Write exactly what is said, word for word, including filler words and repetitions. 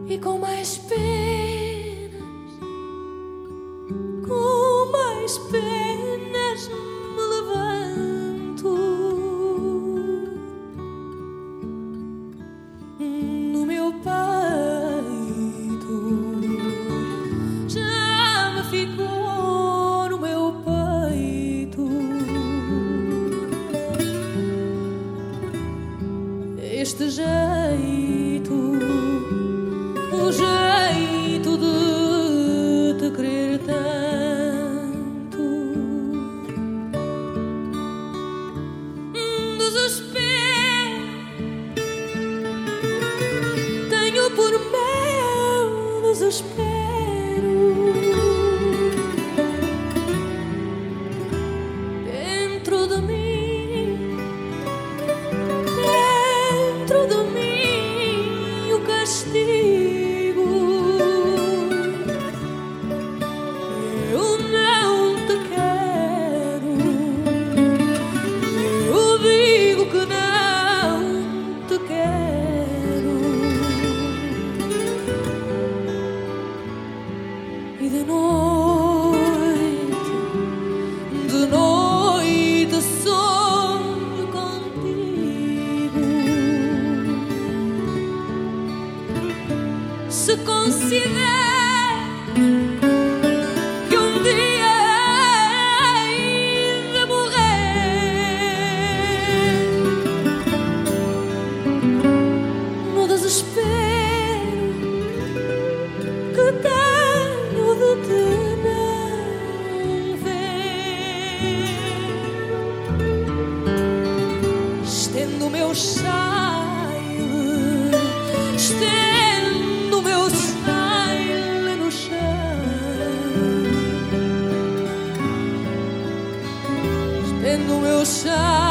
e com mais penas, com mais penas me levanto. No meu peito já me ficou no meu peito este jeito, o jeito de te querer tanto. Desespero tenho por meu desespero dentro de mim, dentro de mim o castigo. Eu não te quero, eu digo que não te quero. E de noite, de noite sonho contigo. Se considera que um dia hei de morrer no desespero que tenho de te não ver, estendo o meu saile, estendo o meu saile no chão, estendo o meu saile